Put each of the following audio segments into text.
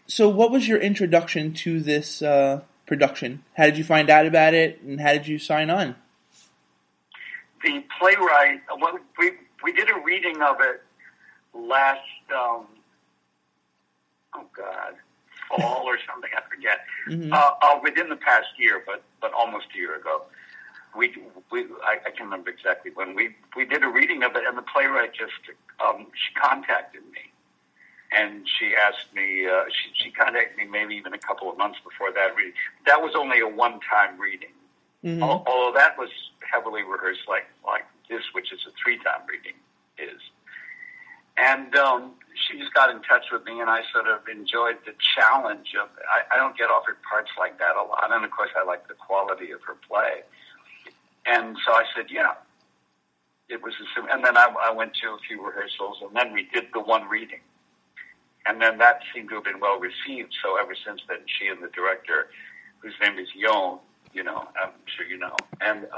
So what was your introduction to this production? How did you find out about it, and how did you sign on? The playwright, well, we did a reading of it last, fall or something, I forget. Mm-hmm. Within the past year, but almost a year ago. I can't remember exactly when. We did a reading of it, and the playwright just, she contacted me. And she asked me, she contacted me maybe even a couple of months before that reading. That was only a one-time reading. Mm-hmm. Although that was heavily rehearsed like this, which is a 3-time reading is. And she just got in touch with me, and I sort of enjoyed the challenge of, I don't get offered parts like that a lot. And, of course, I like the quality of her play. And so I said, yeah. It was and then I went to a few rehearsals, and then we did the one reading. And then that seemed to have been well received. So ever since then, she and the director, whose name is Yon, I'm sure you know, and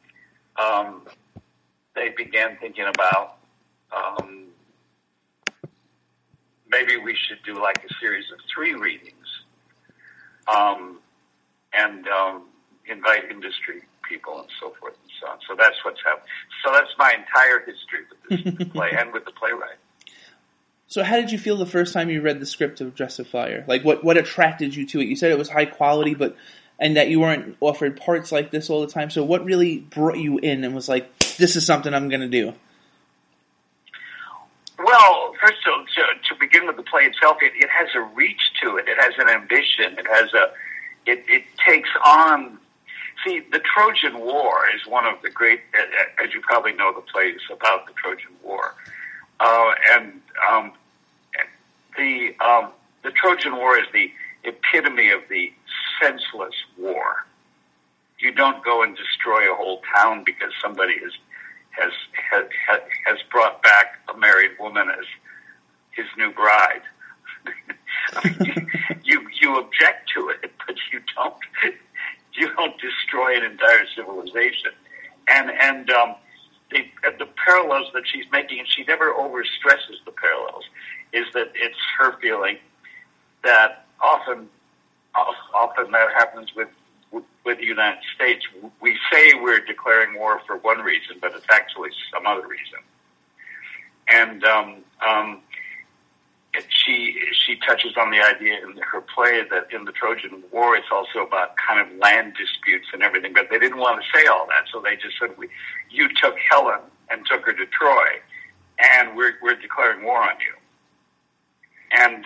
they began thinking about maybe we should do like a series of 3 readings, and invite industry people and so forth and so on. So that's what's happened. So that's my entire history with this play and with the playwright. So how did you feel the first time you read the script of Dress of Fire? Like, what attracted you to it? You said it was high quality, and that you weren't offered parts like this all the time. So what really brought you in and was like, this is something I'm going to do? Well, first to begin with the play itself, it has a reach to it. It has an ambition. It takes on. See, the Trojan War is one of the great, as you probably know, the play is about the Trojan War. The Trojan War is the epitome of the senseless war. You don't go and destroy a whole town because somebody has brought back a married woman as his new bride. you object to it, but you don't destroy an entire civilization. And the parallels that she's making, and she never overstresses the parallels, is that it's her feeling that often that happens with the United States. We say we're declaring war for one reason, but it's actually some other reason. And she touches on the idea in her play that in the Trojan War, it's also about kind of land disputes and everything, but they didn't want to say all that, so they just said, you took Helen and took her to Troy, and we're declaring war on you. And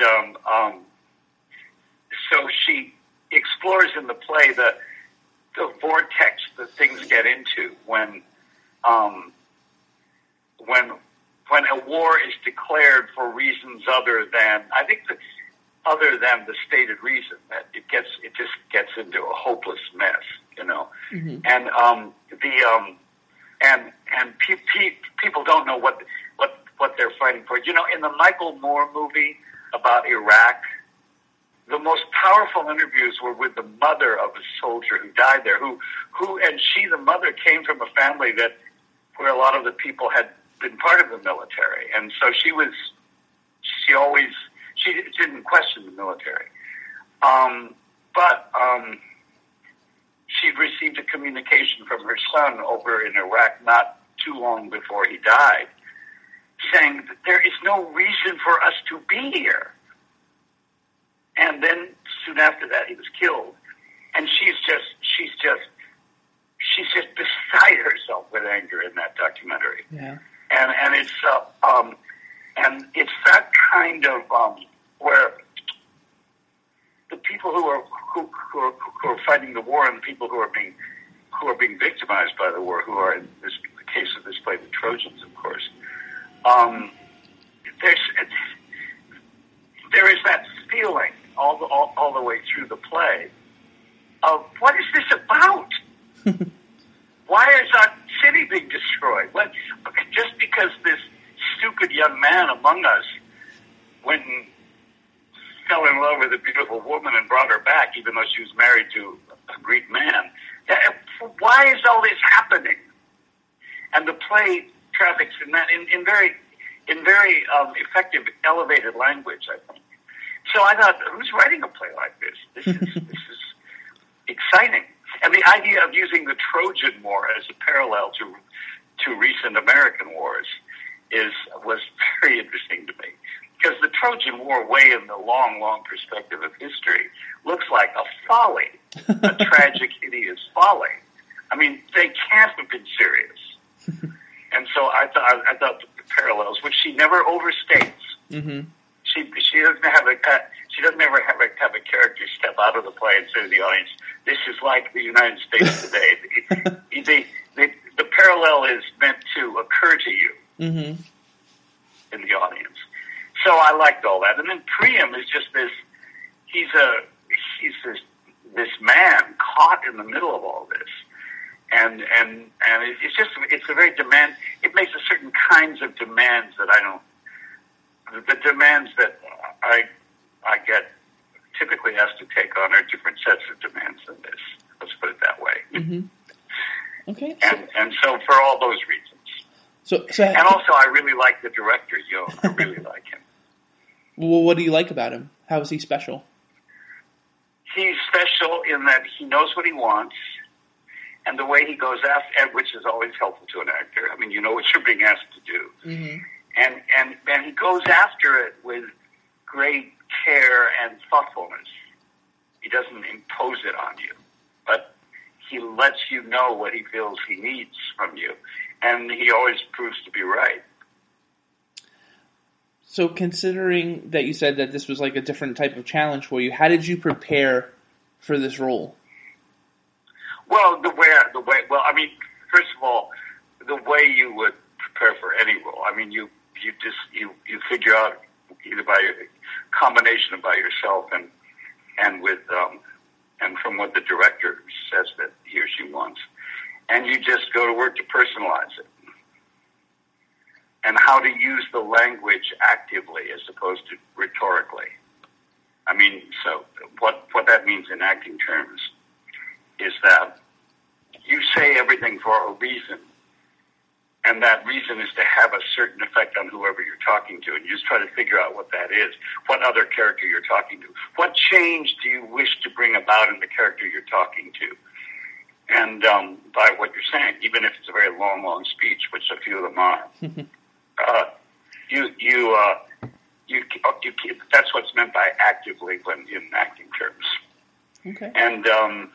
so she explores in the play the vortex that things get into when a war is declared for reasons other than the stated reason, that it just gets into a hopeless mess, Mm-hmm. And people don't know what they're fighting for. In the Michael Moore movie about Iraq, the most powerful interviews were with the mother of a soldier who died there, who the mother came from a family where a lot of the people had been part of the military, and so she didn't question the military, but she'd received a communication from her son over in Iraq not too long before he died, saying that there is no reason for us to be here. And then soon after that, he was killed, and she's just beside herself with anger in that documentary. Yeah. And it's that kind of where the people who are fighting the war and the people who are being victimized by the war, who are in the case of this play, the Trojans, of course. There is that feeling all the way through the play of what is this about? Why is our city being destroyed? Just because this stupid young man among us went and fell in love with a beautiful woman and brought her back, even though she was married to a Greek man. Why is all this happening? And the play traffics in that in very effective, elevated language, I think. So I thought, who's writing a play like this? This is exciting. And the idea of using the Trojan War as a parallel to recent American wars was very interesting to me. Because the Trojan War, way in the long, long perspective of history, looks like a folly, a tragic, hideous folly. I mean, they can't have been serious. And so I thought the parallels, which she never overstates. Mm-hmm. She doesn't ever have a character step out of the play and say to the audience, "This is like the United States today." The parallel is meant to occur to you in the audience. So I liked all that. And then Priam is just this. He's this man caught in the middle of all this, and it's a very demand. It makes a certain kinds of demands that I don't. The demands that I get typically asked to take on are different sets of demands than this. Let's put it that way. Mm-hmm. Okay. And so for all those reasons. And also I really like the director, Yo. I really like him. Well, what do you like about him? How is he special? He's special in that he knows what he wants, and the way he goes after, which is always helpful to an actor. I mean, you know what you're being asked to do. Mm-hmm. And he goes after it with great care and thoughtfulness. He doesn't impose it on you, but he lets you know what he feels he needs from you, and he always proves to be right. So considering that you said that this was like a different type of challenge for you, how did you prepare for this role? Well, I mean, first of all, the way you would prepare for any role. I mean, you figure out either by a combination of by yourself and with and from what the director says that he or she wants, and you just go to work to personalize it and how to use the language actively as opposed to rhetorically. I mean, so what that means in acting terms is that you say everything for a reason. And that reason is to have a certain effect on whoever you're talking to. And you just try to figure out what that is, what other character you're talking to. What change do you wish to bring about in the character you're talking to? And by what you're saying, even if it's a very long, long speech, which a few of them are, that's what's meant by actively when in acting terms. Okay. And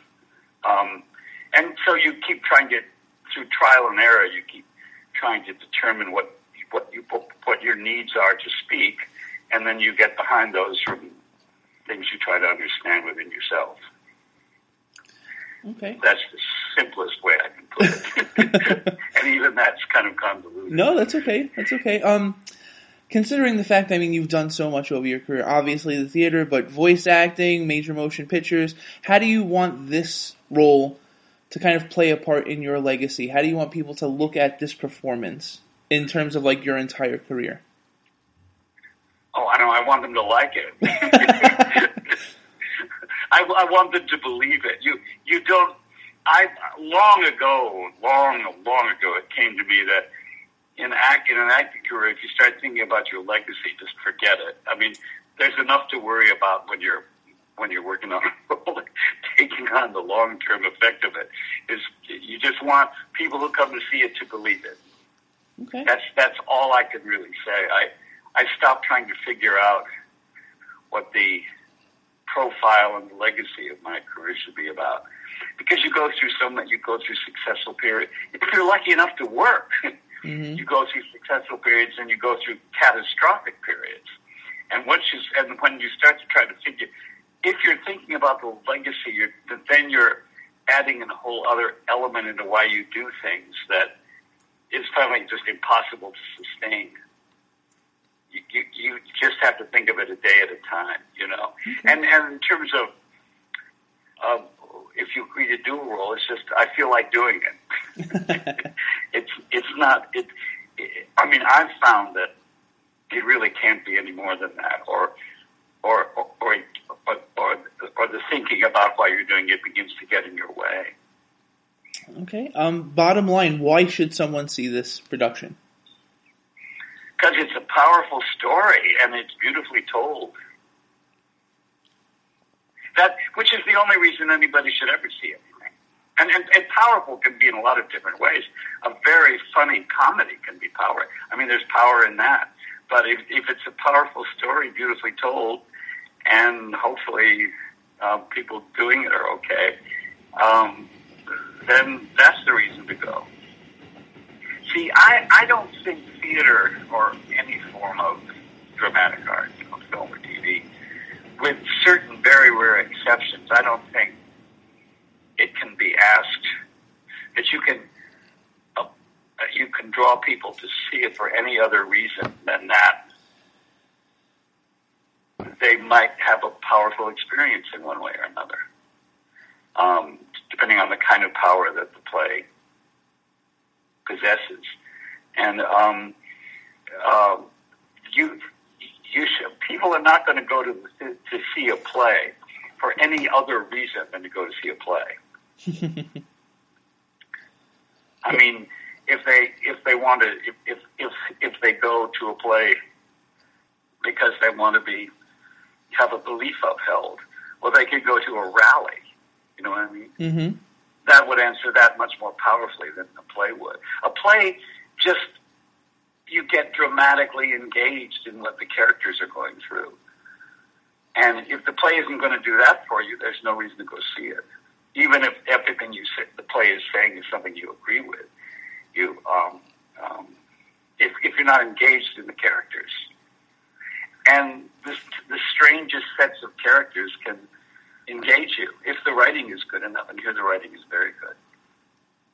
so you keep trying to, through trial and error, you keep trying to determine what your needs are to speak, and then you get behind those from things you try to understand within yourself. Okay. That's the simplest way I can put it. And even that's kind of convoluted. No, that's okay. That's okay. Considering the fact, I mean, you've done so much over your career, obviously the theater, but voice acting, major motion pictures, how do you want this role to kind of play a part in your legacy? How do you want people to look at this performance in terms of like your entire career? Oh, I know. I want them to like it. I want them to believe it. You don't. Long ago, it came to me that in an acting career, if you start thinking about your legacy, just forget it. I mean, there's enough to worry about when you're working on a role. Taking on the long-term effect of it is you just want people who come to see it to believe it. Okay. That's all I could really say. I stopped trying to figure out what the profile and the legacy of my career should be about, because you go through successful periods. If you're lucky enough to work, you go through successful periods and you go through catastrophic periods. And when you start to try to figure, if you're thinking about the legacy, then you're adding in a whole other element into why you do things that is finally just impossible to sustain. You just have to think of it a day at a time, you know. And in terms of if you agree to do a role, it's just I feel like doing it. It's not. I mean, I've found that it really can't be any more than that, or the thinking about why you're doing it begins to get in your way. Okay. Bottom line, why should someone see this production? Because it's a powerful story and it's beautifully told. which is the only reason anybody should ever see anything. And powerful can be in a lot of different ways. A very funny comedy can be power. I mean, there's power in that. But if it's a powerful story, beautifully told, and hopefully people doing it are okay, then that's the reason to go. See, I don't think theater or any form of dramatic art, film or TV, with certain very rare exceptions, I don't think it can be asked that you can draw people to see it for any other reason than that they might have a powerful experience in one way or another, depending on the kind of power that the play possesses. And people are not going to go to see a play for any other reason than to go to see a play. I mean, if they go to a play because they want to have a belief upheld, well, they could go to a rally. You know what I mean? Mm-hmm. That would answer that much more powerfully than a play would. A play, just you get dramatically engaged in what the characters are going through. And if the play isn't going to do that for you, there's no reason to go see it. Even if everything the play is saying is something you agree with, if you're not engaged in the characters. And the strangest sets of characters can engage you if the writing is good enough, and here the writing is very good.